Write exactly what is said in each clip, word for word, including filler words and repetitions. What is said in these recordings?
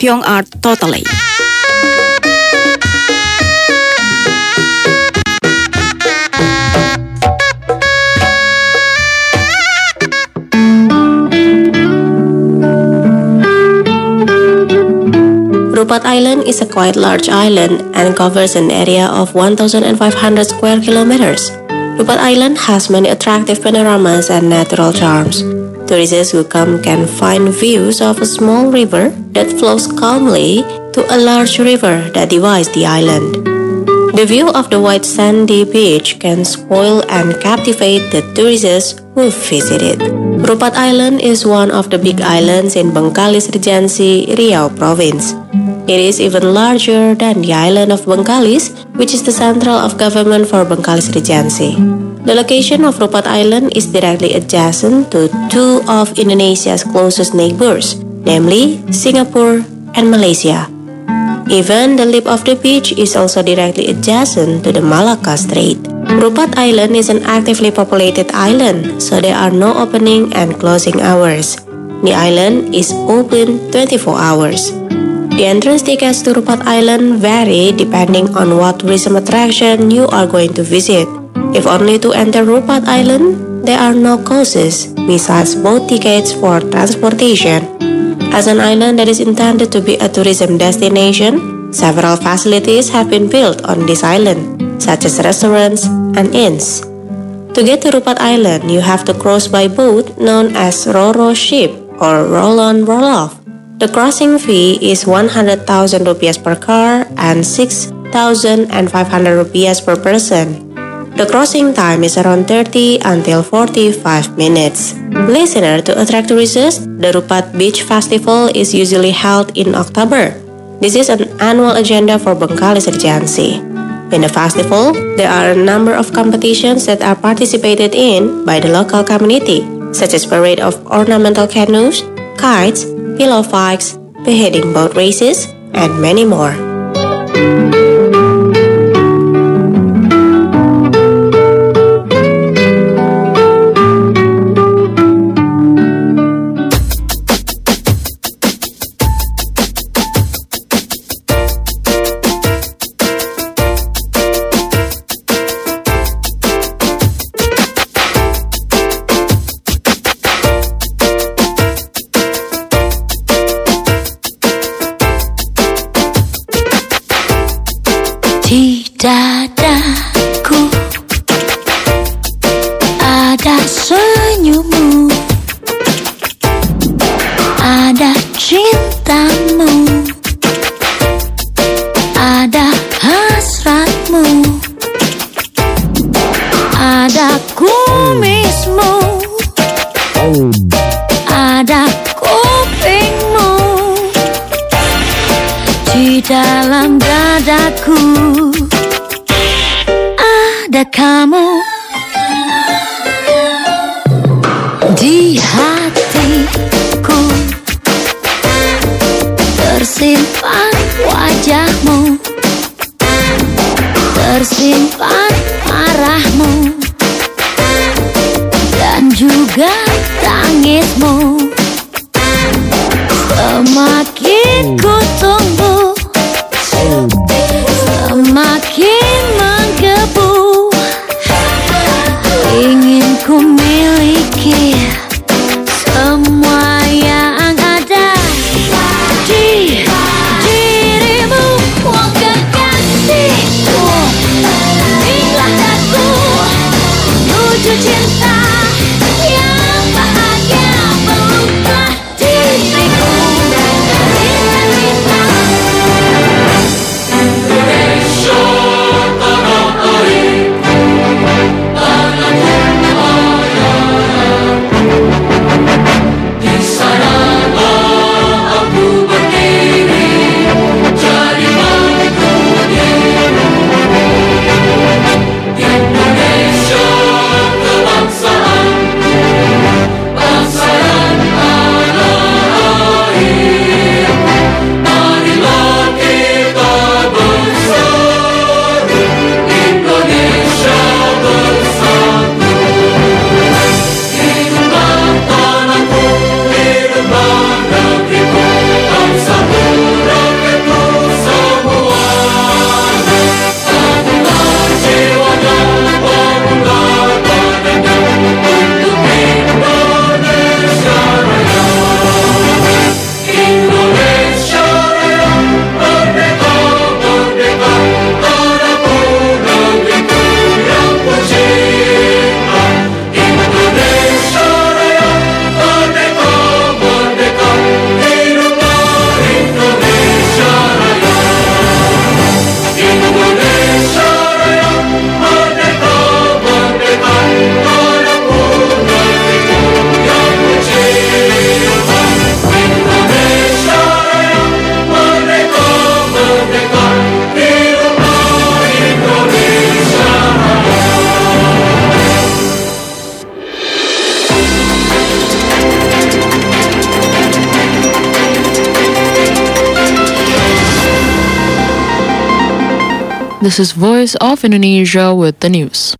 Pyong Art Totally. Rupat Island is a quite large island and covers an area of one thousand five hundred square kilometers. Rupat Island has many attractive panoramas and natural charms. Tourists who come can find views of a small river that flows calmly to a large river that divides the island. The view of the white sandy beach can spoil and captivate the tourists who visit it. Rupat Island is one of the big islands in Bengkalis Regency, Riau Province. It is even larger than the island of Bengkalis, which is the central of government for Bengkalis Regency. The location of Rupat Island is directly adjacent to two of Indonesia's closest neighbors, namely Singapore and Malaysia. Even the lip of the beach is also directly adjacent to the Malacca Strait. Rupat Island is an actively populated island, so there are no opening and closing hours. The island is open twenty-four hours. The entrance tickets to Rupat Island vary depending on what tourism attraction you are going to visit. If only to enter Rupat Island, there are no costs besides boat tickets for transportation. As an island that is intended to be a tourism destination, several facilities have been built on this island, such as restaurants and inns. To get to Rupat Island, you have to cross by boat known as Ro-Ro ship or roll-on roll-off. The crossing fee is one hundred thousand rupiahs per car and six thousand five hundred rupiahs per person. The crossing time is around thirty until forty-five minutes. Listener, to attract tourists, the Rupat Beach Festival is usually held in October. This is an annual agenda for Bengkalis Regency. In the festival, there are a number of competitions that are participated in by the local community, such as parade of ornamental canoes, kites, pillow fights, beheading boat races, and many more. Di dadaku ada senyummu, ada cintamu, ada hasratmu, ada kumismu, ada kupingmu. Di dalam dadaku ada kamu. Di hatiku tersimpan wajahmu, tersimpan marahmu, dan juga tangismu. Semakin ku tunggu, semakin menggebu, ingin ku miliki semua yang ada di dirimu. Oh kekasihku, inilah aku menuju cinta yang bahagia. This is Voice of Indonesia with the news.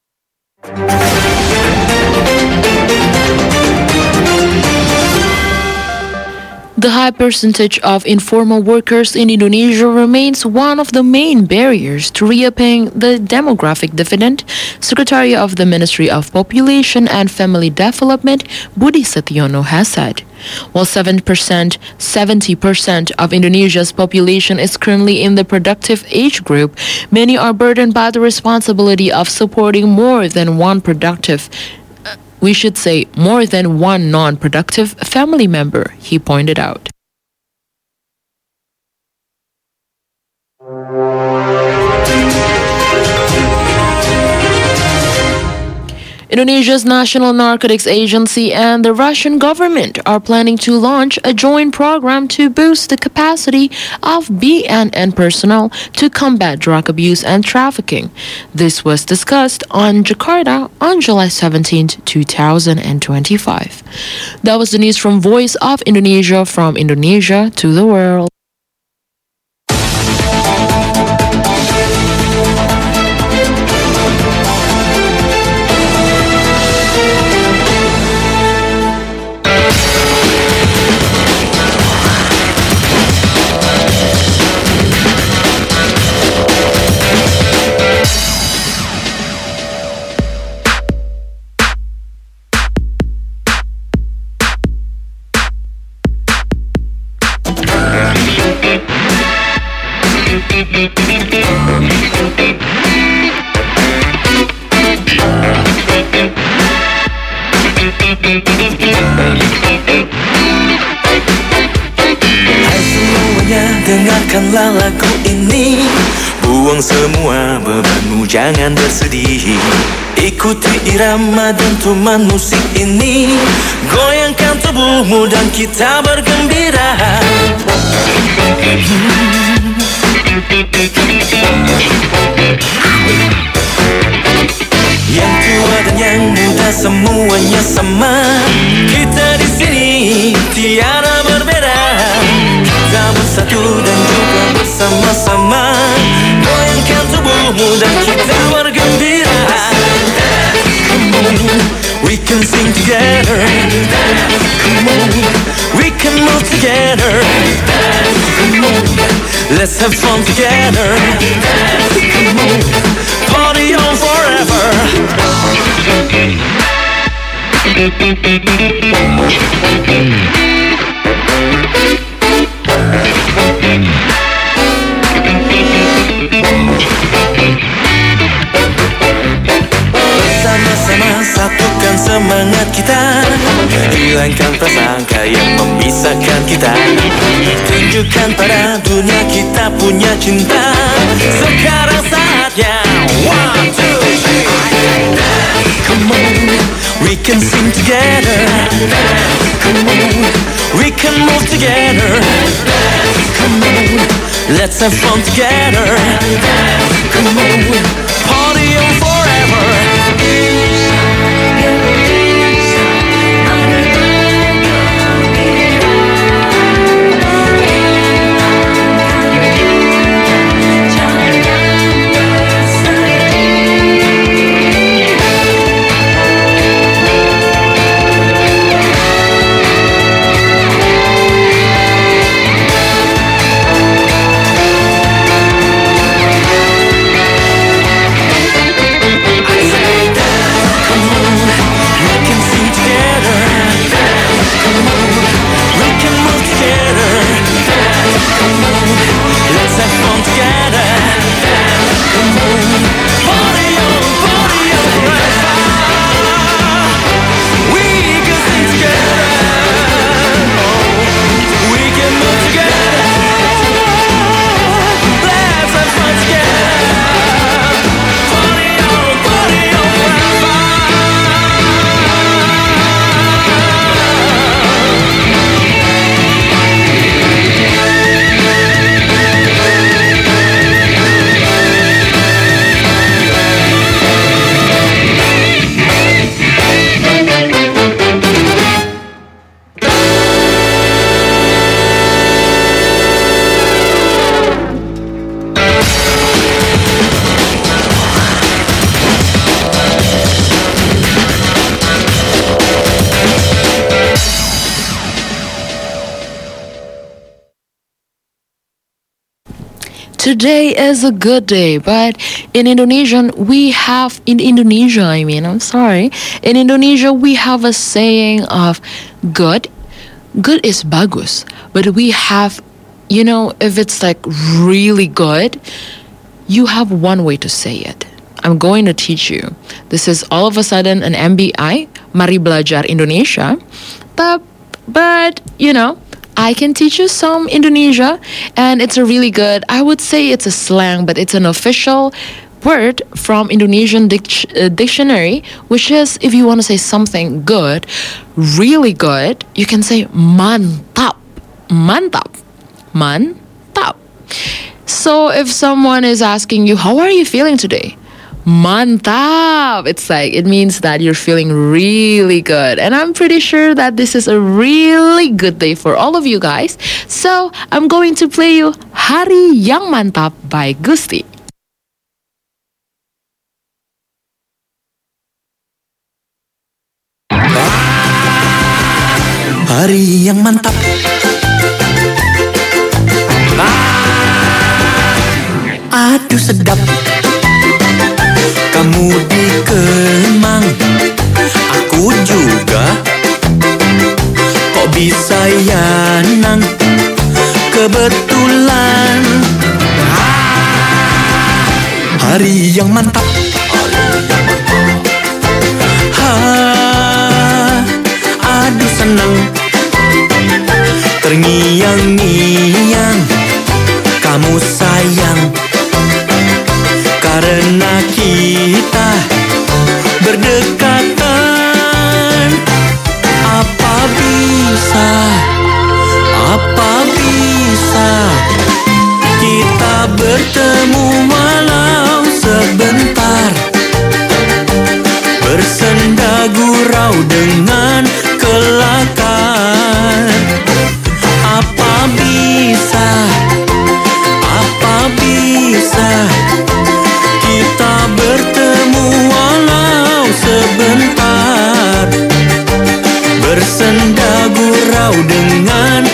The high percentage of informal workers in Indonesia remains one of the main barriers to repaying the demographic dividend, Secretary of the Ministry of Population and Family Development, Budi Setiono, has said. While seven percent, seventy percent of Indonesia's population is currently in the productive age group, many are burdened by the responsibility of supporting more than one productive We should say more than one non-productive family member, he pointed out. Indonesia's National Narcotics Agency and the Russian government are planning to launch a joint program to boost the capacity of B N N personnel to combat drug abuse and trafficking. This was discussed on Jakarta on July seventeenth, twenty twenty-five. That was the news from Voice of Indonesia, from Indonesia to the world. Dengarkanlah lagu ini, buang semua bebanmu, jangan bersedih. Ikuti irama dentuman musik ini, goyangkan tubuhmu dan kita bergembira. Yang tua dan yang muda semuanya sama, kita di sini tiada berbeda. Kita bersatu dan juga bersama-sama, goyangkan tubuhmu dan kita bergembira. Come on, we can sing together. Come on, we can move together. Come on, let's have fun together. Come on, party on forever. Bersama-sama satukan semangat kita, hilangkan prasangka yang memisahkan kita. Tunjukkan pada dunia kita punya cinta. Sekarang saatnya, one, two, three. Come on, we can sing together. Come on, we can move together. Come on, let's have fun together. Come on, party on forever. today is a good day. But in Indonesian, we have, in Indonesia, I mean, I'm sorry. In Indonesia, we have a saying of good. Good is bagus. But we have, you know, if it's like really good, you have one way to say it. I'm going to teach you. This is all of a sudden an M B I, Mari Belajar Indonesia. But, but, you know, I can teach you some Indonesia, and it's a really good, I would say it's a slang, but it's an official word from Indonesian dic- uh, dictionary, which is, if you want to say something good, really good, you can say mantap. Mantap. Mantap. So if someone is asking you, how are you feeling today? Mantap. It's like, it means that you're feeling really good. And I'm pretty sure that this is a really good day for all of you guys. So I'm going to play you Hari Yang Mantap by Gusti. Hari yang mantap. Aduh sedap. Kamu di Kemang, aku juga. Kok bisa ya nang? Kebetulan. Hari yang mantap. Ha, aduh senang. Terngiang-ngiang, kamu sayang. Karena kita berdekatan. Apa bisa, apa bisa kita bertemu walau sebentar, bersenda gurau dengan kelakar. Apa bisa, apa bisa kita bertemu walau sebentar, bersenda gurau dengan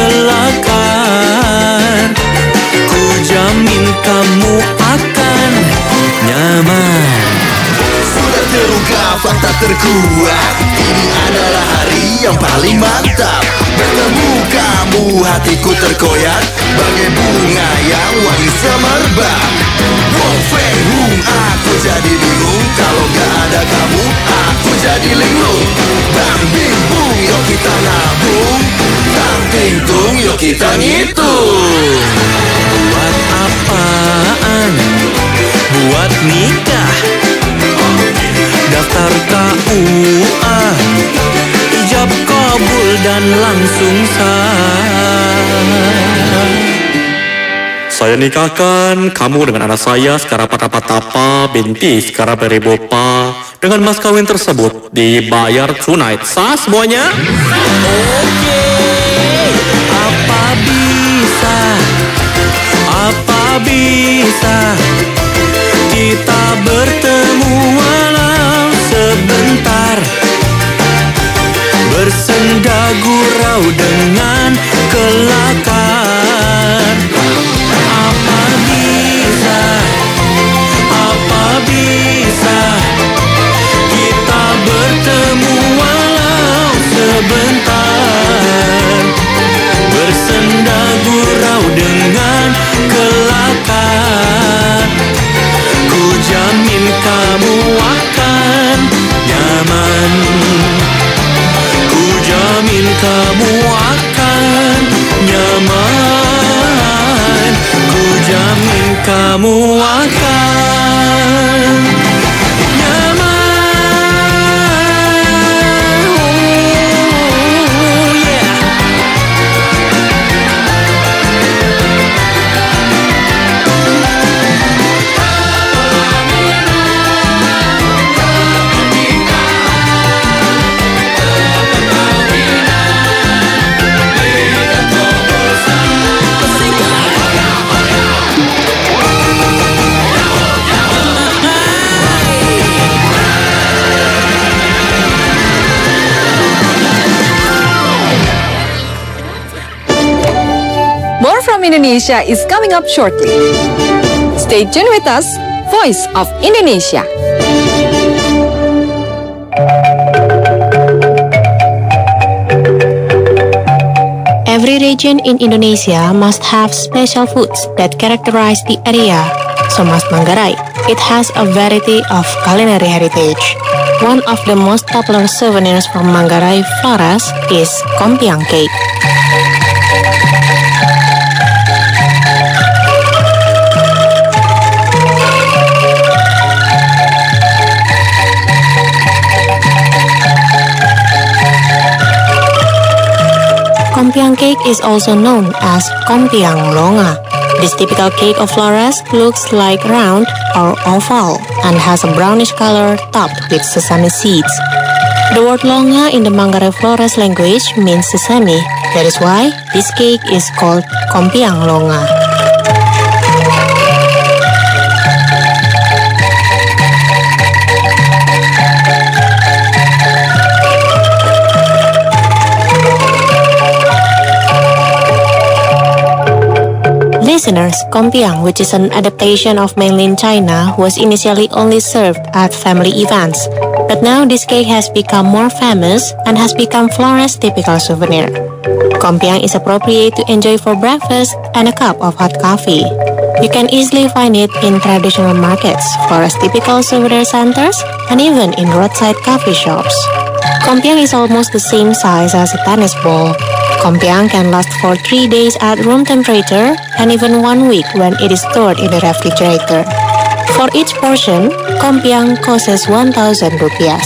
kelakar. Ku jamin kamu akan nyaman. Sudah terungkap fakta terkuat, ini adalah hari yang paling mantap. Bertemu kamu hatiku terkoyak, bagai bunga yang wangi semerbak. Wong Fei Hung, aku jadi bingung. Kalau gak ada kamu, aku jadi linglung. Bang bing bung, yuk kita nabung. Tang ting tung, yuk kita ngitung. Buat apaan? Buat nikah, daftar K U A, ijab kabul dan langsung sah. Saya nikahkan kamu dengan anak saya Sekarang Patapatapa binti Sekarang Beribopa. Dengan mas kawin tersebut dibayar tunai. Sah semuanya? Oke. Apa bisa, apa bisa kita bertemu walau sebentar, bersenda gurau dengan kelakar. Apa bisa, apa bisa kita bertemu walau sebentar, from Indonesia is coming up shortly. Stay tuned with us, Voice of Indonesia. Every region in Indonesia must have special foods that characterize the area. So must Manggarai. It has a variety of culinary heritage. One of the most popular souvenirs from Manggarai Flores is Kompiang cake. Kompiang cake is also known as Kompiang Longa. This typical cake of Flores looks like round or oval and has a brownish color topped with sesame seeds. The word longa in the Manggarai Flores language means sesame. That is why this cake is called Kompiang Longa. Listeners, Kompiang, which is an adaptation of mainland China, was initially only served at family events. But now this cake has become more famous and has become Flores' typical souvenir. Kompiang is appropriate to enjoy for breakfast and a cup of hot coffee. You can easily find it in traditional markets, Flores' typical souvenir centers, and even in roadside coffee shops. Kompiang is almost the same size as a tennis ball. Kompiang can last for three days at room temperature and even one week when it is stored in the refrigerator. For each portion, Kompiang costs one thousand rupiahs.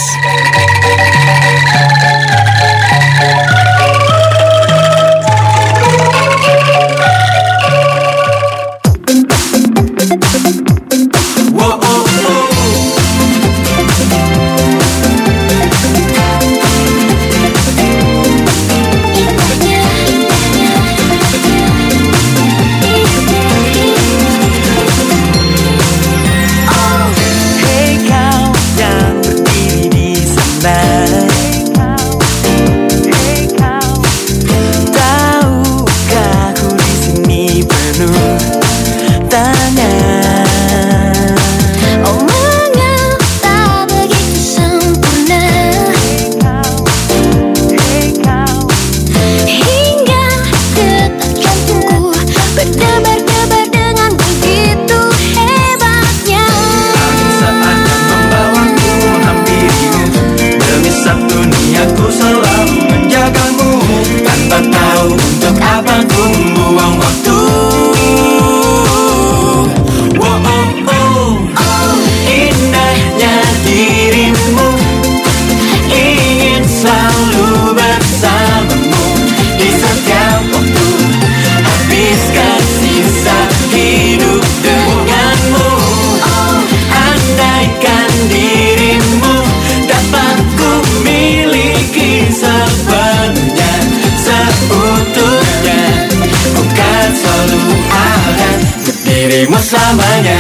Selamanya.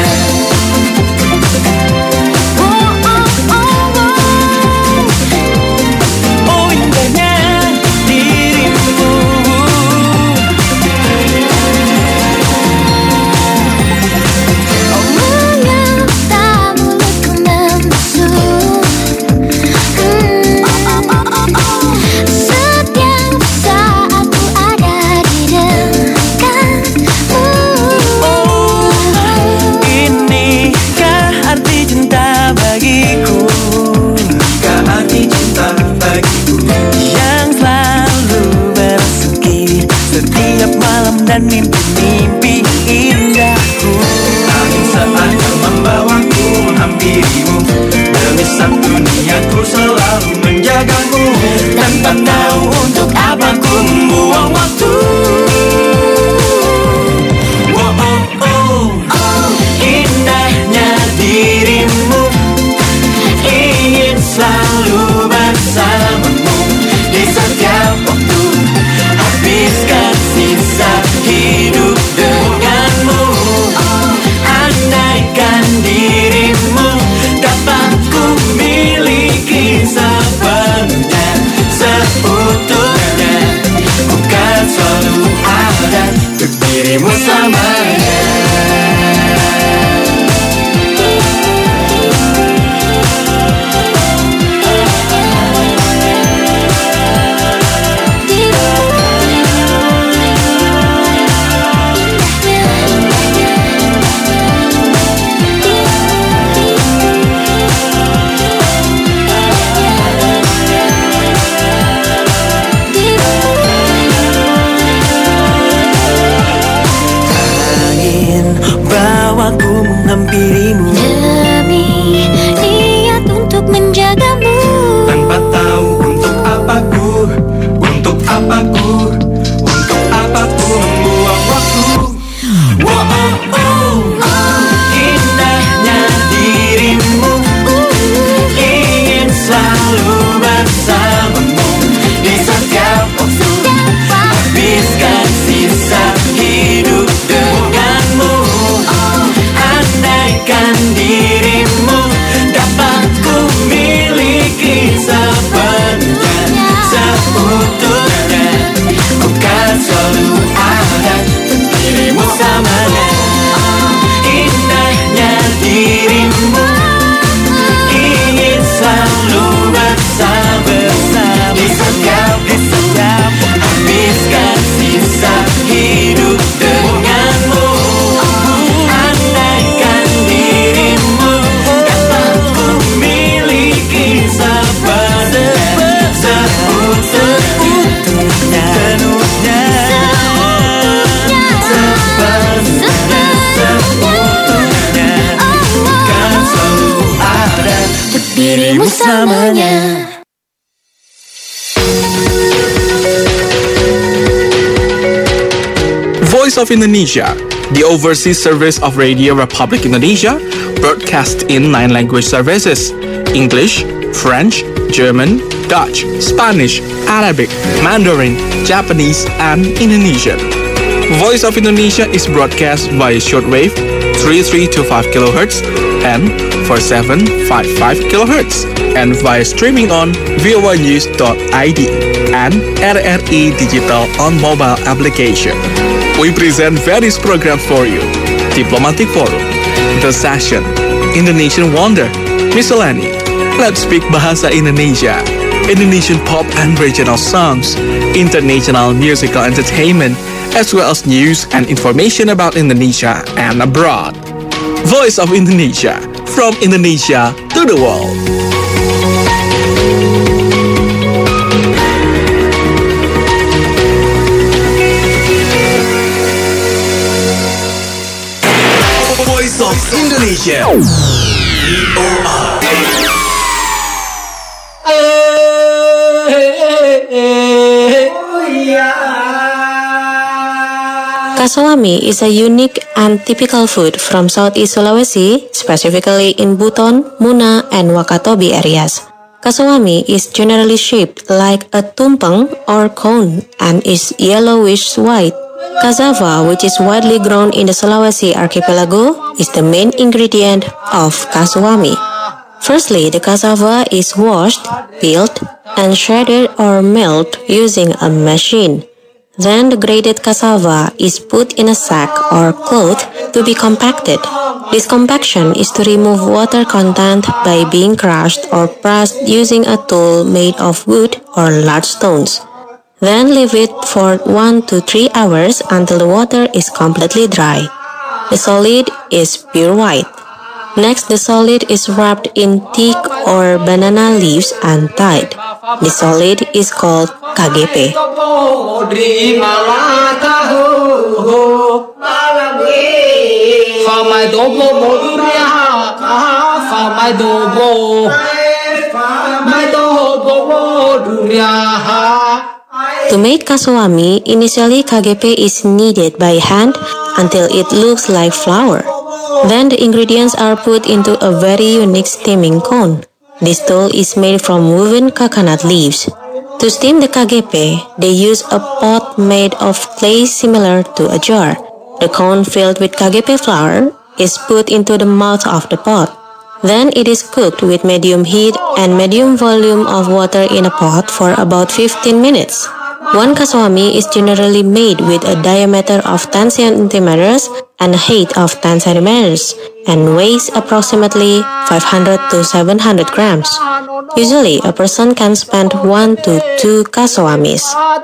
Oh indahnya dirimu. Omong tak mulutku membisu. Setiap saat ku ada di dekatmu. Inikah arti cinta bagiku? Inikah arti cinta bagiku? Yang selalu bersegi setiap malam dan mimpi-mimpi indahku. Angin saat yang membawaku menghampirimu. Demi satu niatku selalu menjagamu. Tanpa tahu untuk apa ku membuang waktu. Oh, oh, oh. Indahnya dirimu. Ingin selalu bersamamu di setiap waktu. Habiskan sisa hidup denganmu. Andaikan dirimu dapat ku miliki sepenuhnya, seutuhnya, bukan selalu dirimu selamanya. Demi niat untuk menjagamu. Tanpa tahu untuk apa ku, untuk apa ku, untuk apa ku membuang waktu. Wow, oh, oh, oh. Indahnya dirimu, ingin selalu bersamamu di setiap waktu. Habiskan sisa hidup denganmu. Andaikan dirimu dapat ku miliki sepenuhnya, seutuhnya, ku kan selalu ada untuk dirimu selamanya. Indahnya dirimu, ingin selalu bersama di setiap di setiap habiskan sisa hidup denganmu. Andaikan dirimu dapat ku miliki sepenuhnya, seutuhnya, sepenuhnya, seutuhnya, kan selalu ada untuk dirimu selamanya. Voice of Indonesia, the overseas service of Radio Republic Indonesia, broadcast in nine language services: English, French, German, Dutch, Spanish, Arabic, Mandarin, Japanese, and Indonesian. Voice of Indonesia is broadcast via shortwave thirty-three point two five kilohertz and forty-seven point five five kilohertz, and via streaming on voa news dot i d and R R I Digital on mobile application. We present various programs for you: Diplomatic Forum, The Session, Indonesian Wonder, Miscellany, Let's Speak Bahasa Indonesia, Indonesian pop and regional songs, international musical entertainment, as well as news and information about Indonesia and abroad. Voice of Indonesia, from Indonesia to the world. Voice of Indonesia. V O R. Kasawami is a unique and typical food from Southeast Sulawesi, specifically in Buton, Muna, and Wakatobi areas. Kasawami is generally shaped like a tumpeng or cone and is yellowish white. Cassava, which is widely grown in the Sulawesi archipelago, is the main ingredient of kasawami. Firstly, the cassava is washed, peeled, and shredded or milled using a machine. Then the grated cassava is put in a sack or cloth to be compacted. This compaction is to remove water content by being crushed or pressed using a tool made of wood or large stones. Then leave it for one to three hours until the water is completely dry. The solid is pure white. Next, the solid is wrapped in teak or banana leaves and tied. The solid is called K G P. To make kasawami, initially K G P is kneaded by hand until it looks like flour. Then the ingredients are put into a very unique steaming cone. This tool is made from woven coconut leaves. To steam the K G P, they use a pot made of clay similar to a jar. The cone filled with K G P flour is put into the mouth of the pot. Then it is cooked with medium heat and medium volume of water in a pot for about fifteen minutes. One kaswami is generally made with a diameter of ten centimeters and a height of ten centimeters and weighs approximately five hundred to seven hundred grams. Usually, a person can spend one to two kaswamis.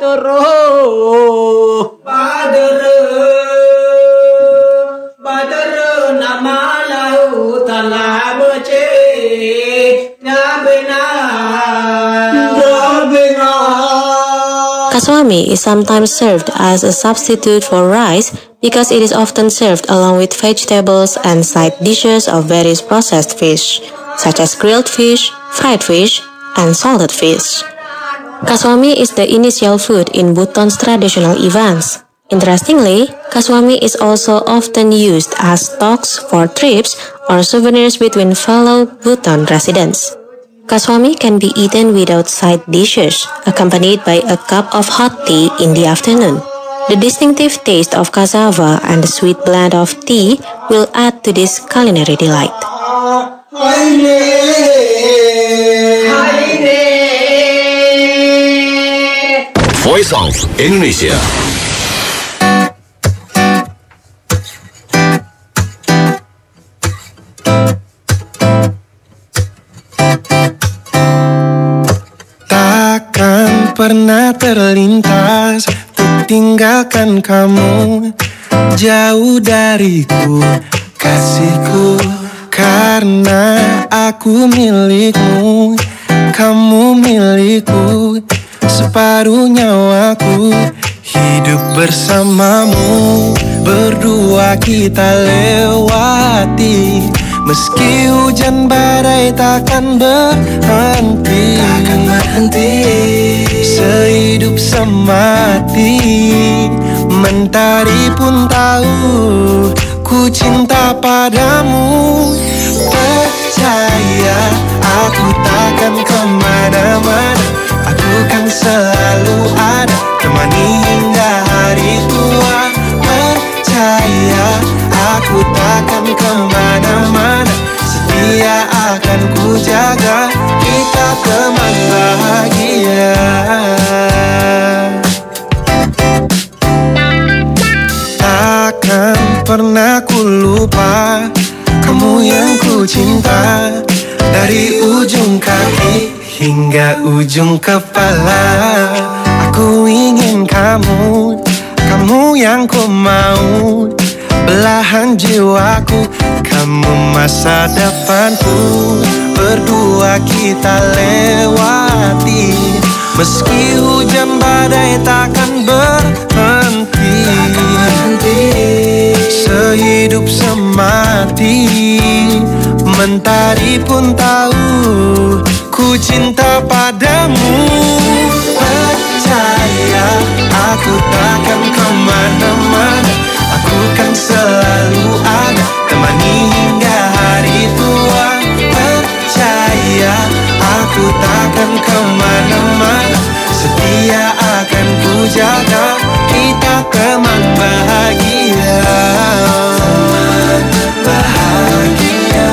Kaswami is sometimes served as a substitute for rice because it is often served along with vegetables and side dishes of various processed fish, such as grilled fish, fried fish, and salted fish. Kaswami is the initial food in Buton's traditional events. Interestingly, kaswami is also often used as stocks for trips or souvenirs between fellow Buton residents. Kaswami can be eaten without side dishes, accompanied by a cup of hot tea in the afternoon. The distinctive taste of cassava and the sweet blend of tea will add to this culinary delight. Voice of Indonesia. Pernah terlintas untuk tinggalkan kamu jauh dariku, kasihku, karena aku milikmu, kamu milikku, separuh nyawaku, hidup bersamamu, berdua kita lewati, meski hujan badai takkan berhenti, takkan berhenti. Sehidup semati, mentari pun tahu ku cinta padamu. Percaya aku takkan kemana-mana, aku kan selalu ada, temani hingga hari tua. Percaya aku takkan kemana-mana, setia akan ku jaga, kita teman bahagia. Takkan pernah ku lupa kamu yang ku cinta, dari ujung kaki hingga ujung kepala. Aku ingin kamu, kamu yang ku mau, belahan jiwaku, kamu masa depanku, berdua kita lewati, meski hujan badai takkan berhenti, sehidup semati, mentari pun tahu ku cinta padamu. Percaya aku takkan kemana-mana, aku kan selalu ada, temani hingga hari tua. Percaya aku takkan kemana-mana, setia akan ku jaga, kita teman bahagia. Teman bahagia.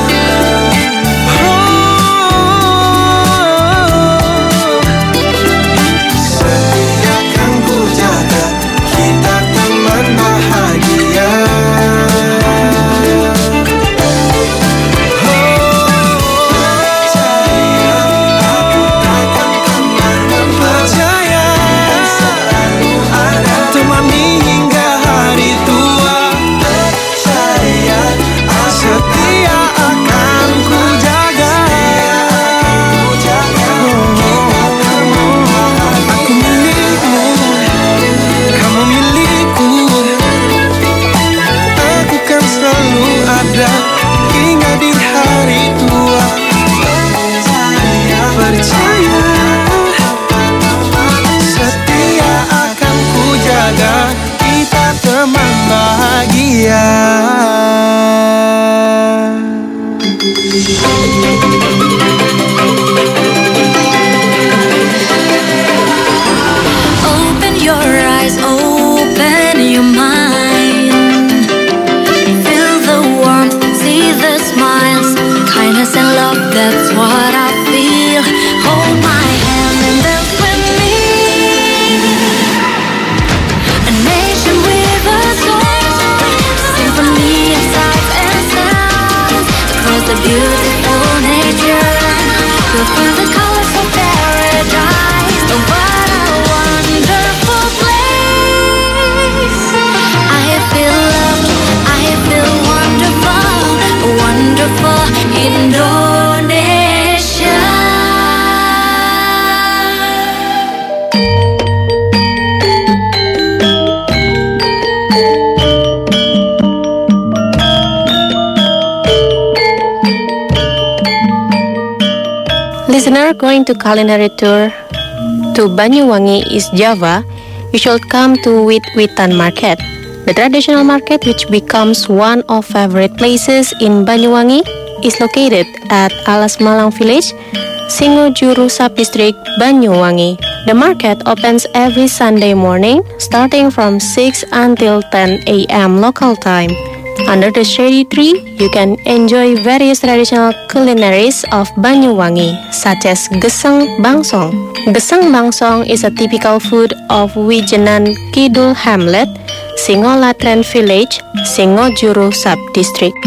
Setia akan ku jaga, kita teman bahagia. Indonesia. Listener, going to culinary tour to Banyuwangi, East Java, you should come to Wit Witan Market. The traditional market, which becomes one of favorite places in Banyuwangi, is located at Alas Malang Village, Singojuru Subdistrict, Banyuwangi. The market opens every Sunday morning, starting from six until ten a m local time. Under the shady tree, you can enjoy various traditional culinaries of Banyuwangi, such as Gesang Bangsong. Gesang Bangsong is a typical food of Wijenan Kidul Hamlet, Singolatren Village, Singojuru Subdistrict.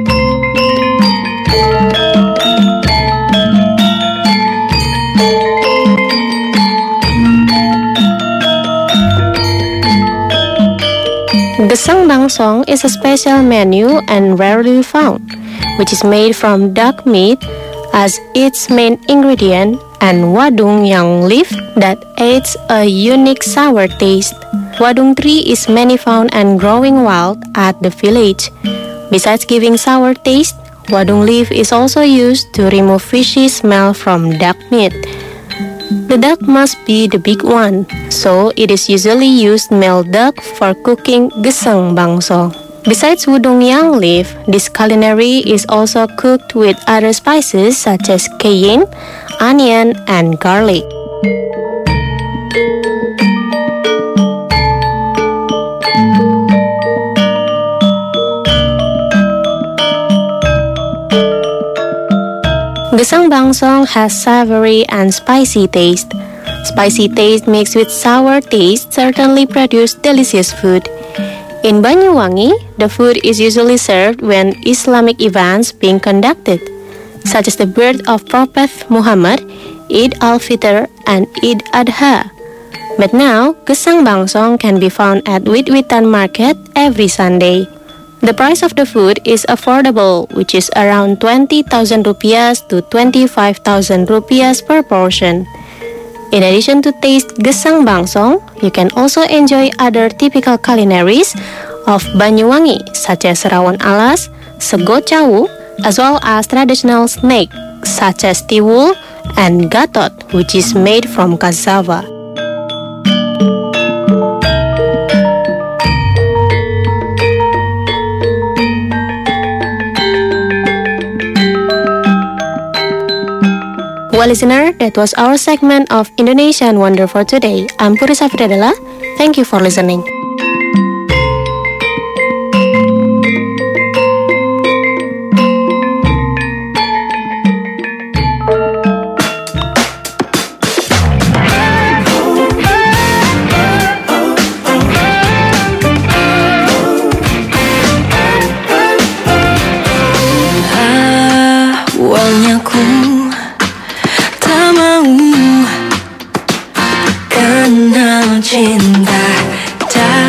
Gesang Bangsong is a special menu and rarely found, which is made from duck meat as its main ingredient and wadung yang leaf that adds a unique sour taste. Wadung tree is many found and growing wild at the village. Besides giving sour taste, wadung leaf is also used to remove fishy smell from duck meat. The duck must be the big one, so it is usually used male duck for cooking Gesang Bangsong. Besides wadung yang leaf, this culinary is also cooked with other spices such as cayenne, onion, and garlic. Gesang Bangsong has savory and spicy taste. Spicy taste mixed with sour taste certainly produce delicious food. In Banyuwangi, the food is usually served when Islamic events being conducted, such as the birth of Prophet Muhammad, Eid al-Fitr, and Eid Adha. But now, Gesang Bangsong can be found at Wit Witan Market every Sunday. The price of the food is affordable, which is around twenty thousand rupiahs to twenty-five thousand rupiahs per portion. In addition to taste Gesang Bangsong, you can also enjoy other typical culinaries of Banyuwangi, such as Rawon Alas, Sego Cawu, as well as traditional snack such as Tiwul and Gatot, which is made from cassava. Well, listener, that was our segment of Indonesian Wonder for today. I'm Puri Safidadela. Thank you for listening. Awalnya ku tak mau kenal cinta.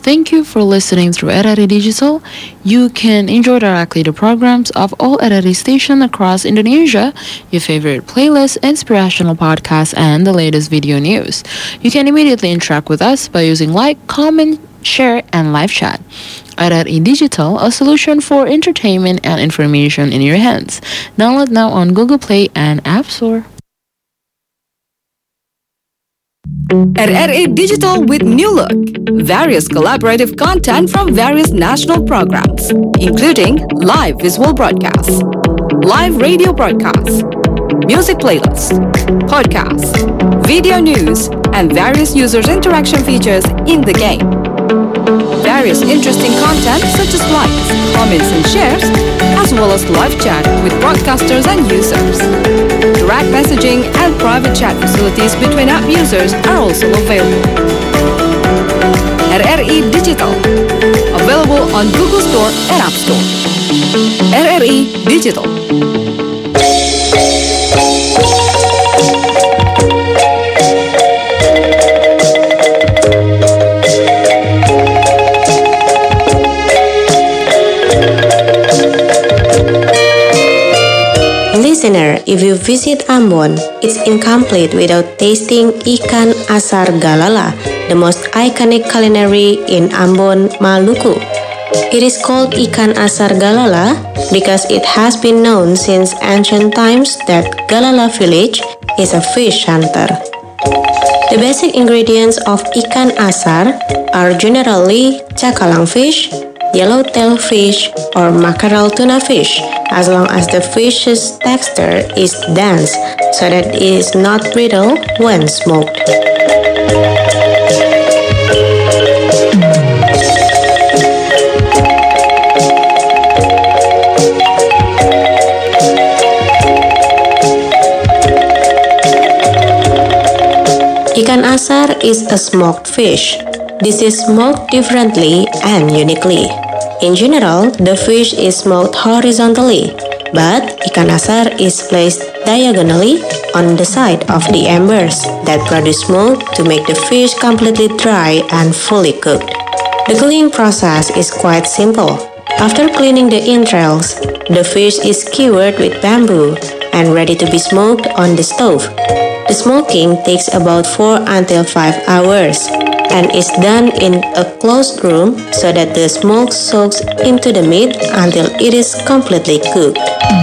Thank you for listening through R R I Digital. You can enjoy directly the programs of all R R I stations across Indonesia, your favorite playlists, inspirational podcasts, and the latest video news. You can immediately interact with us by using like, comment, share, and live chat. R R I Digital, a solution for entertainment and information in your hands. Download now on Google Play and App Store. R R I Digital with new look. Various collaborative content from various national programs, including live visual broadcasts, live radio broadcasts, music playlists, podcasts, video news, and various users' interaction features in the game. Various interesting content such as likes, comments, and shares, as well as live chat with broadcasters and users. Direct messaging and private chat facilities between app users are also available. R R I Digital, available on Google Store and App Store. R R I Digital. Listener, if you visit Ambon, it's incomplete without tasting ikan asar galala, the most iconic culinary in Ambon, Maluku. It is called ikan asar galala because it has been known since ancient times that Galala village is a fish hunter. The basic ingredients of ikan asar are generally cakalang fish, yellowtail fish, or mackerel tuna fish, as long as the fish's texture is dense so that it is not brittle when smoked. Ikan asar is a smoked fish. This is smoked differently and uniquely. In general, the fish is smoked horizontally, but ikan asar is placed diagonally on the side of the embers that produce smoke to make the fish completely dry and fully cooked. The cooking process is quite simple. After cleaning the entrails, the fish is skewered with bamboo and ready to be smoked on the stove. The smoking takes about four until five hours. And is done in a closed room so that the smoke soaks into the meat until it is completely cooked.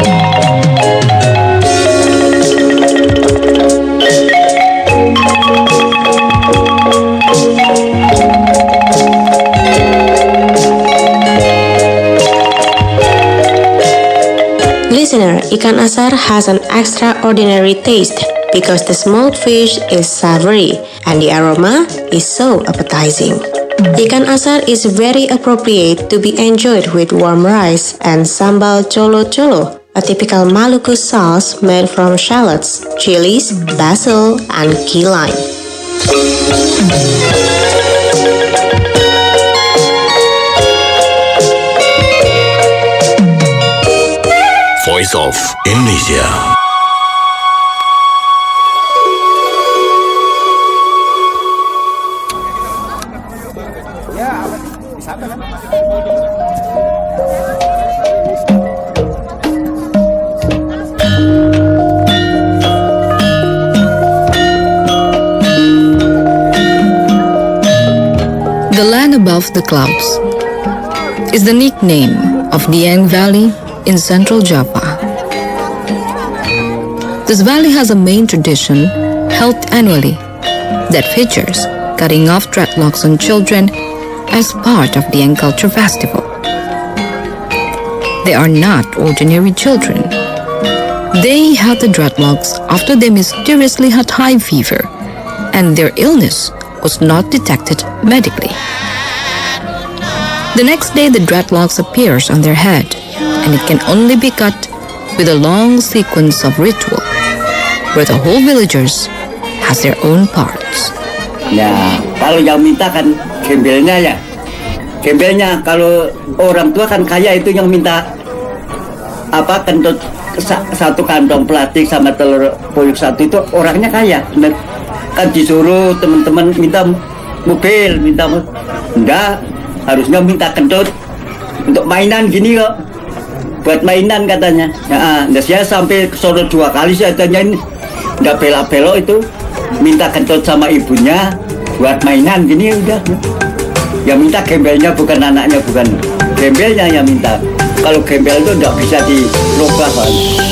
Listener, ikan asar has an extraordinary taste because the smoked fish is savory and the aroma is so appetizing. Ikan asar is very appropriate to be enjoyed with warm rice and sambal colo-colo, a typical Maluku sauce made from shallots, chilies, basil, and key lime. Voice of Indonesia. The land above the clouds is the nickname of Dieng Valley in central Java. This valley has a main tradition held annually that features cutting off dreadlocks on children as part of the Dieng Culture Festival. They are not ordinary children. They had the dreadlocks after they mysteriously had high fever and their illness was not detected medically. The next day the dreadlocks appears on their head and it can only be cut with a long sequence of ritual where the whole villagers has their own parts. Ya, kalau yang minta kan gembelnya ya. Gembelnya kalau orang tua kan kaya itu yang minta apa kentut satu kantong plastik sama telur puyuh satu itu orangnya kaya. Kan disuruh teman-teman minta mobil, minta enggak harusnya minta kentut untuk mainan gini kok, buat mainan katanya. Nah, nah saya sampai ke sono dua kali saya tanyain, nggak belok-belok itu minta kentut sama ibunya buat mainan gini udah. Yang minta gembelnya bukan anaknya, bukan gembelnya yang minta. Kalau gembel itu nggak bisa dirubah kan.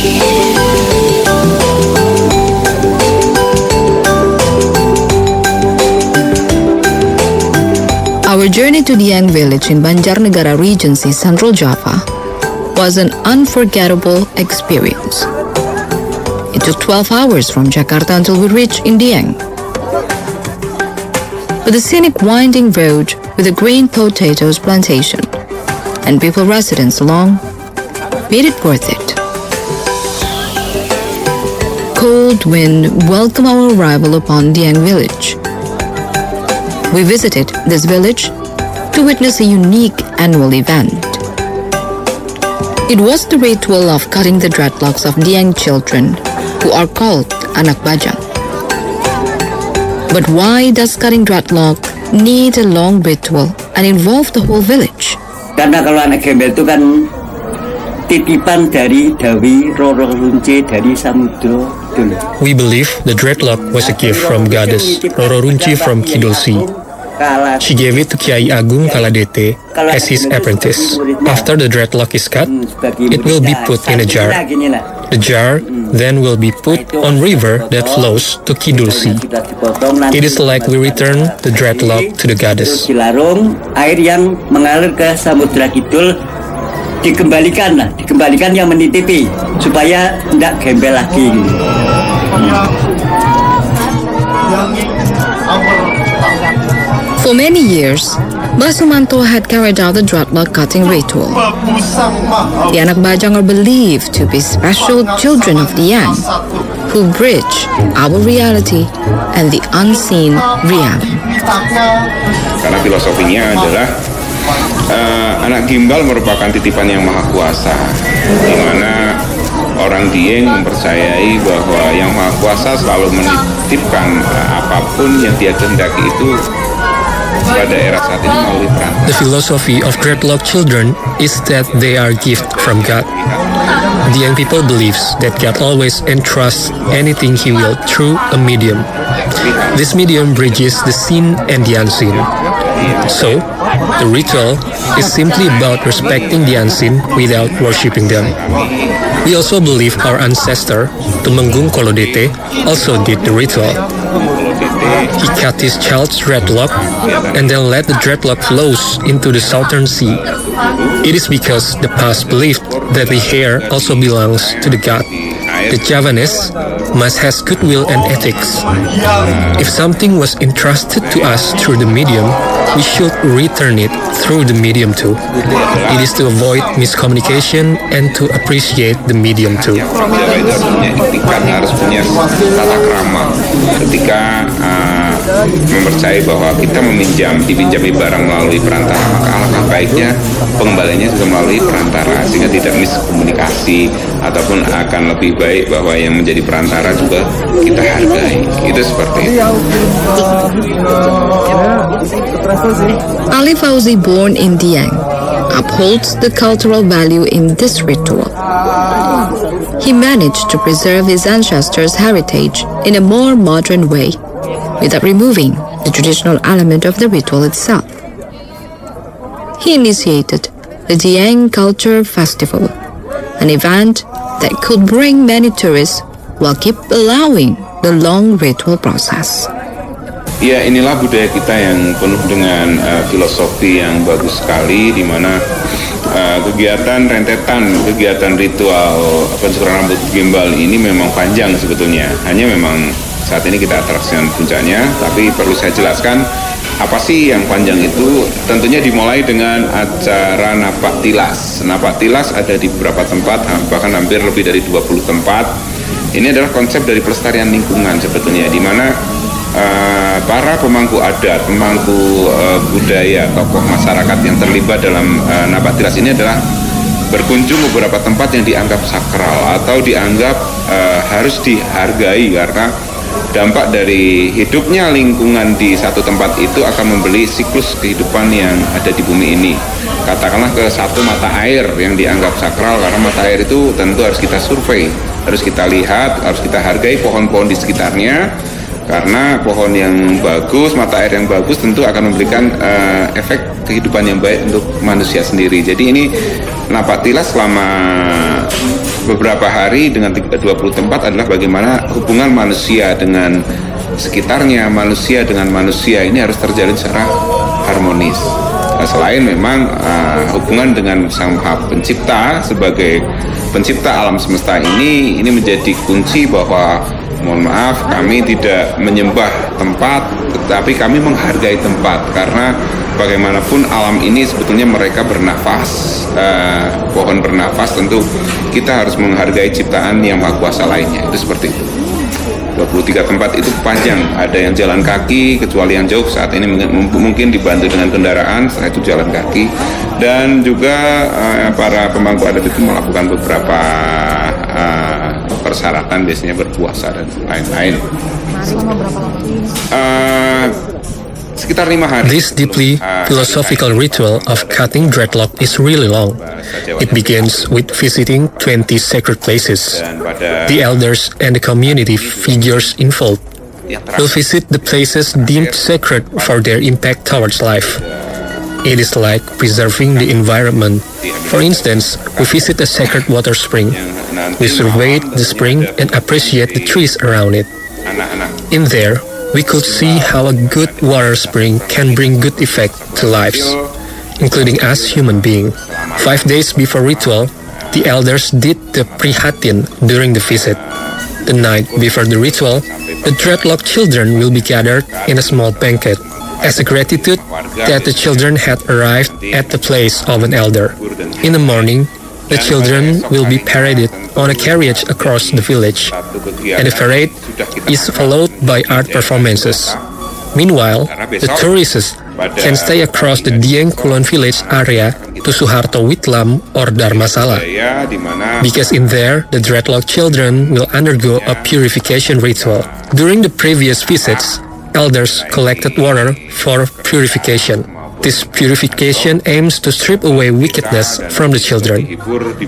Our journey to Dieng village in Banjarnegara Regency, Central Java, was an unforgettable experience. It took twelve hours from Jakarta until we reached in Dieng. But the scenic winding road with a green potatoes plantation and people residents along made it worth it. Cold wind welcomed our arrival upon Dieng village. We visited this village to witness a unique annual event. It was the ritual of cutting the dreadlocks of Dieng children, who are called anak bajang. But why does cutting dreadlock need a long ritual and involve the whole village? Karena kalau anak gembel itu kan titipan dari Dewi Roro Runci dari Samudra dulu. We believe the dreadlock was a gift from goddess Roro Runci from Kidul Sea. She gave it to Kiai Agung Kaladete as his apprentice. After the dreadlock is cut, it will be put in a jar. The jar then will be put on river that flows to Kidul Sea. It is like we return the dreadlock to the goddess. Dilarung, air yang mengalir ke Samudra Kidul dikembalikan lah, dikembalikan yang menitipi supaya tidak gembel lagi. For many years, Basumanto had carried out the dreadlock cutting ritual. The anak bajang are believed to be special children of Dieng, who bridge our reality and the unseen realm. Karena filosofinya adalah uh, anak gimbal merupakan titipan yang maha kuasa, di mana orang Dieng mempercayai bahwa yang maha kuasa selalu menitipkan uh, apapun yang dia kehendaki itu pada era saat ini melalui perantara. The philosophy of dreadlock children is that they are gift from God. The young people believes that God always entrusts anything He will through a medium. This medium bridges the seen and the unseen. So, the ritual is simply about respecting the unseen without worshipping them. We also believe our ancestor, Tumenggung Kolodete, also did the ritual. He cut his child's dreadlock and then let the dreadlock flows into the southern sea. It is because the past believed that the hair also belongs to the god. The Javanese must has goodwill and ethics. If something was entrusted to us through the medium, we should return it through the medium too. It is to avoid miscommunication and to appreciate the medium too. Harus punya tata krama ketika uh, mempercayai bahwa kita meminjam, dipinjami barang melalui perantara, maka alangkah baiknya pengembaliannya juga melalui perantara sehingga tidak miskomunikasi, ataupun akan lebih baik bahwa yang menjadi perantara juga kita hargai. Itu seperti itu. Ali Fauzi, born in Dieng, upholds the cultural value in this ritual. He managed to preserve his ancestors' heritage in a more modern way, without removing the traditional element of the ritual itself. He initiated the Dieng Culture Festival, an event that could bring many tourists while keep allowing the long ritual process. Ya, inilah budaya kita yang penuh dengan uh, filosofi yang bagus sekali, di mana uh, kegiatan rentetan, kegiatan ritual pencukuran rambut gimbal ini memang panjang sebetulnya. Hanya memang saat ini kita atraksikan puncaknya, tapi perlu saya jelaskan apa sih yang panjang itu. Tentunya dimulai dengan acara napak tilas. Napak tilas ada di beberapa tempat, bahkan hampir lebih dari dua puluh tempat. Ini adalah konsep dari pelestarian lingkungan sebetulnya, di mana Uh, para pemangku adat, pemangku uh, budaya, tokoh masyarakat yang terlibat dalam uh, napak tilas ini adalah berkunjung ke beberapa tempat yang dianggap sakral atau dianggap uh, harus dihargai karena dampak dari hidupnya lingkungan di satu tempat itu akan membeli siklus kehidupan yang ada di bumi ini. Katakanlah ke satu mata air yang dianggap sakral, karena mata air itu tentu harus kita survei, harus kita lihat, harus kita hargai pohon-pohon di sekitarnya, karena pohon yang bagus, mata air yang bagus tentu akan memberikan uh, efek kehidupan yang baik untuk manusia sendiri. Jadi ini napatilah selama beberapa hari dengan dua puluh tempat adalah bagaimana hubungan manusia dengan sekitarnya, manusia dengan manusia ini harus terjalin secara harmonis. Nah, selain memang uh, hubungan dengan Sang Maha Pencipta sebagai pencipta alam semesta ini, ini menjadi kunci bahwa mohon maaf kami tidak menyembah tempat, tetapi kami menghargai tempat, karena bagaimanapun alam ini sebetulnya mereka bernafas, uh, pohon bernafas, tentu kita harus menghargai ciptaan yang maha kuasa lainnya. Itu seperti itu. dua puluh tiga tempat itu panjang, ada yang jalan kaki, kecuali yang jauh saat ini mungkin dibantu dengan kendaraan, setelah itu jalan kaki, dan juga uh, para pemangku adat itu melakukan beberapa uh, persyaratan, biasanya berpuasa dan lain-lain. Uh, sekitar lima hari. This deeply philosophical ritual of cutting dreadlock is really long. It begins with visiting twenty sacred places. The elders and the community figures involved will visit the places deemed sacred for their impact towards life. It is like preserving the environment. For instance, we visit a sacred water spring. We survey the spring and appreciate the trees around it. In there, we could see how a good water spring can bring good effect to lives, including us human beings. Five days before ritual, the elders did the prihatin during the visit. The night before the ritual, the dreadlock children will be gathered in a small banquet as a gratitude that the children had arrived at the place of an elder. In the morning, the children will be paraded on a carriage across the village, and the parade is followed by art performances. Meanwhile, the tourists can stay across the Dieng Kulon village area to Suharto Witlam or Dharmasala, because in there, the dreadlock children will undergo a purification ritual. During the previous visits, elders collected water for purification. This purification aims to strip away wickedness from the children.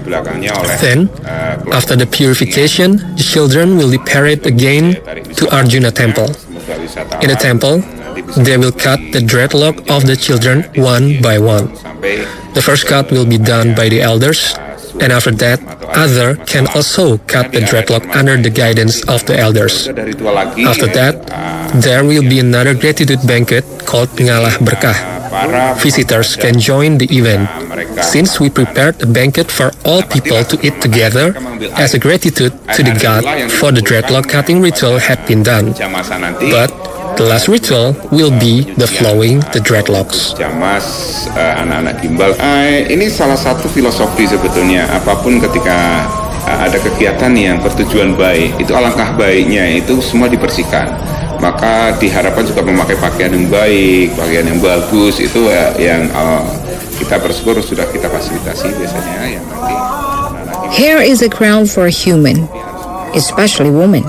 Then, after the purification, the children will be paraded again to Arjuna Temple. In the temple, they will cut the dreadlock of the children one by one. The first cut will be done by the elders, and after that, other can also cut the dreadlock under the guidance of the elders. After that, there will be another gratitude banquet called Ngalah Berkah. Visitors can join the event, since we prepared a banquet for all people to eat together as a gratitude to the god for the dreadlock cutting ritual had been done. But the last ritual will be the flowing the dreadlocks. Jamas uh, anak-anak gimbal. Uh, ini salah satu filosofi sebetulnya. Apapun ketika uh, ada kegiatan yang bertujuan baik, itu alangkah baiknya itu semua dibersihkan. Maka diharapkan juga memakai pakaian yang baik, pakaian yang bagus, itu uh, yang uh, kita bersyukur sudah kita fasilitasi biasanya yang nanti. Hair is a crown for a human, especially women.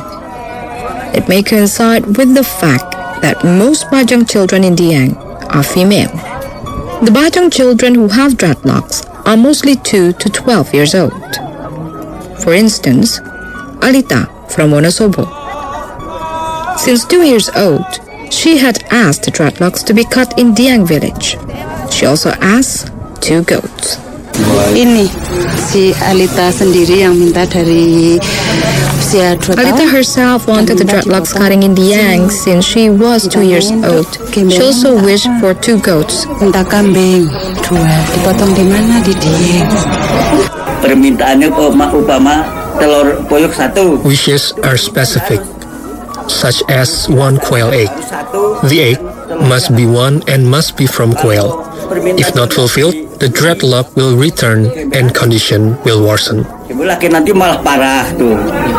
It may coincide with the fact that most Bajang children in Dieng are female. The Bajang children who have dreadlocks are mostly two to twelve years old. For instance, Alita from Wonosobo. Since two years old, she had asked the dreadlocks to be cut in Dieng village. She also asked two goats. Ini si Alita sendiri yang minta dari usia dua tahun. Alita herself wanted the dreadlocks cutting in Dieng since she was two years old. She also wished for two goats. Minta kambing dua, dipotong di mana? Di Dieng. Permintaannya upama telur puyuh satu. Wishes are specific, such as one quail egg. The egg must be one and must be from quail. If not fulfilled, the dreadlock will return and condition will worsen. Nanti malah parah tuh.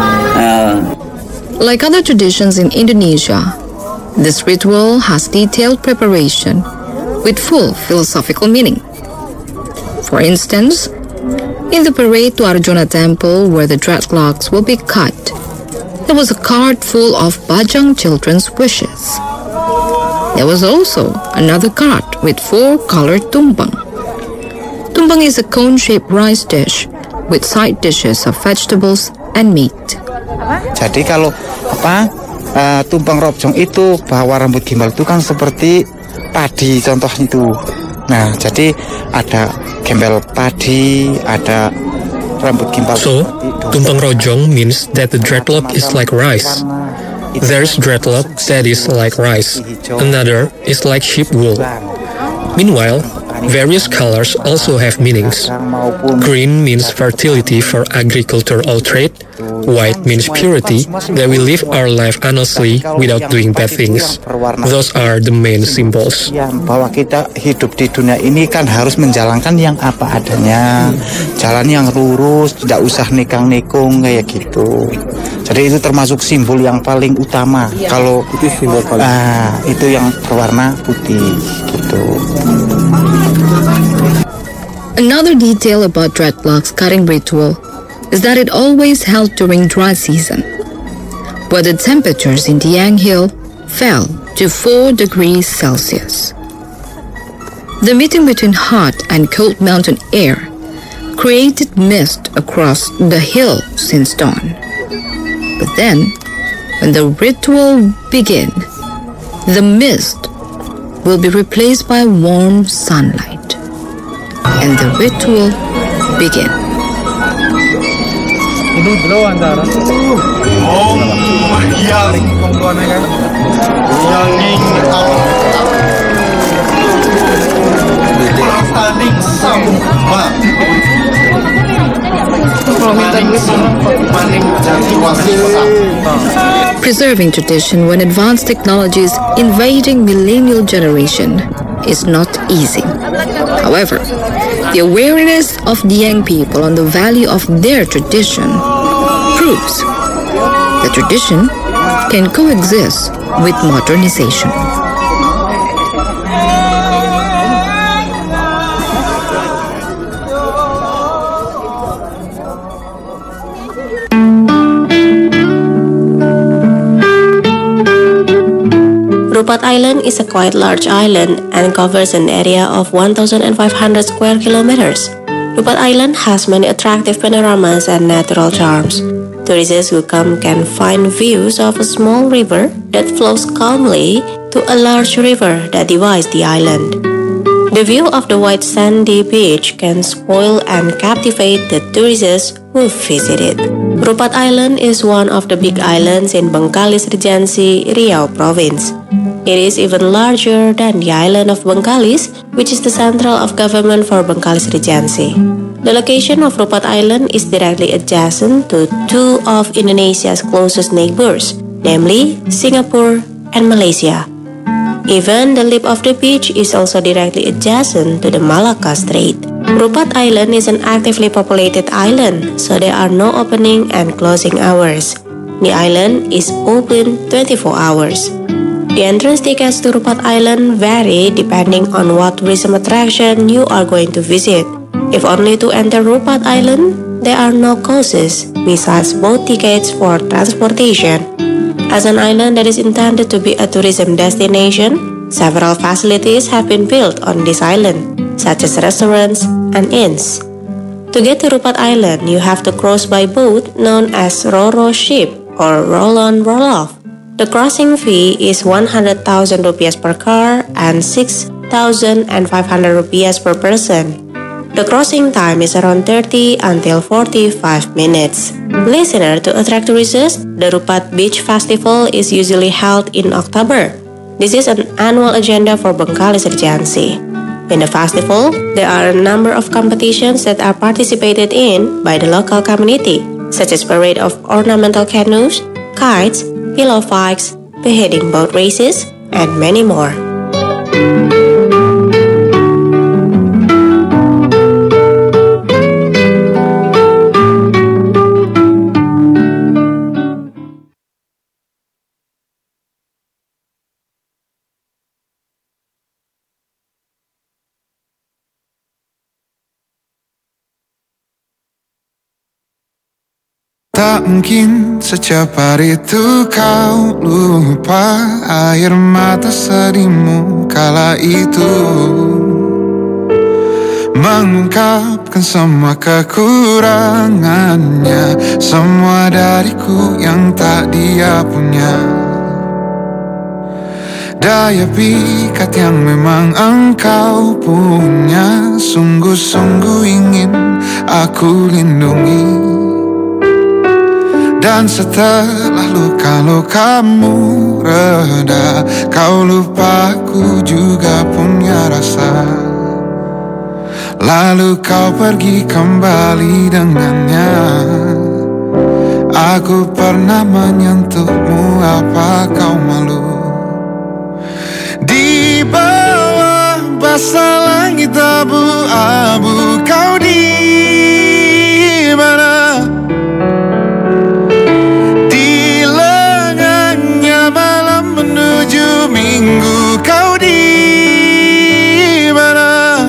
Like other traditions in Indonesia, this ritual has detailed preparation with full philosophical meaning. For instance, in the parade to Arjuna Temple where the dreadlocks will be cut, there was a cart full of Bajang children's wishes. There was also another cart with four colored tumpeng. Tumpeng is a cone-shaped rice dish with side dishes of vegetables and meat. Jadi kalau apa uh, tumpeng robjong itu bahwa rambut gimbal itu kan seperti padi contohnya itu. Nah, jadi ada gembel padi, ada rambut gimbal. So, tumpeng rojong means that the dreadlock is like rice. There's dreadlock that is like rice. Another is like sheep wool. Meanwhile, various colors also have meanings. Green means fertility for agricultural trade. White means purity, that we live our life honestly without doing bad things. Those are the main symbols. Bahwa kita hidup di dunia ini kan harus menjalankan yang apa adanya, jalan yang lurus, tidak usah nikang-nikung kayak gitu. Jadi itu termasuk simbol yang paling utama. Kalau itu simbol paling. Ah, itu yang berwarna putih gitu. Another detail about dreadlocks cutting ritual is that it always held during dry season, where the temperatures in the Yanghill fell to four degrees Celsius. The meeting between hot and cold mountain air created mist across the hill since dawn. But then, when the ritual begins, the mist will be replaced by warm sunlight, and the ritual begins. Ini blow antara. Oh, yang yang standing sama. Preserving tradition when advanced technologies invading millennial generation is not easy. However, the awareness of the young people on the value of their tradition proves that tradition can coexist with modernization. Rupat Island is a quite large island and covers an area of one thousand five hundred square kilometers. Rupat Island has many attractive panoramas and natural charms. Tourists who come can find views of a small river that flows calmly to a large river that divides the island. The view of the white sandy beach can spoil and captivate the tourists who visit it. Rupat Island is one of the big islands in Bengkalis Regency, Riau Province. It is even larger than the island of Bengkalis, which is the central of government for Bengkalis Regency. The location of Rupat Island is directly adjacent to two of Indonesia's closest neighbors, namely Singapore and Malaysia. Even the lip of the beach is also directly adjacent to the Malacca Strait. Rupat Island is an actively populated island, so there are no opening and closing hours. The island is open twenty-four hours. The entrance tickets to Rupat Island vary depending on what tourism attraction you are going to visit. If only to enter Rupat Island, there are no costs besides boat tickets for transportation. As an island that is intended to be a tourism destination, several facilities have been built on this island, such as restaurants and inns. To get to Rupat Island, you have to cross by boat known as Ro-Ro ship or roll-on roll-off. The crossing fee is one hundred thousand rupiahs per car and six thousand five hundred rupiahs per person. The crossing time is around thirty until forty-five minutes. Listener, to attract tourists, the Rupat Beach Festival is usually held in October. This is an annual agenda for Bengkalis Regency. In the festival, there are a number of competitions that are participated in by the local community, such as parade of ornamental canoes, kites, pillow fights, beheading boat races, and many more. Tak mungkin secepat itu kau lupa air mata sedihmu kala itu, mengungkapkan semua kekurangannya, semua dariku yang tak dia punya. Daya pikat yang memang engkau punya, sungguh-sungguh ingin aku lindungi. Dan setelah luka-lukamu reda, kau lupa aku juga punya rasa. Lalu kau pergi kembali dengannya. Aku pernah menyentuhmu, apa kau malu? Di bawah basah langit abu-abu, kau di mana? Minggu kau di mana?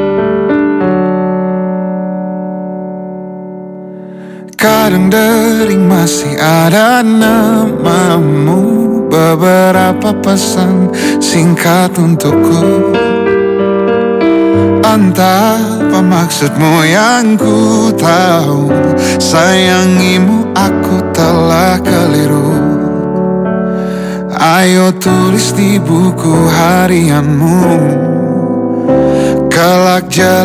Kadang dering masih ada namamu, beberapa pesan singkat untukku. Entah apa maksudmu yang ku tahu, sayangimu aku telah keliru. Ayo tulis di buku harianmu, kelak jalan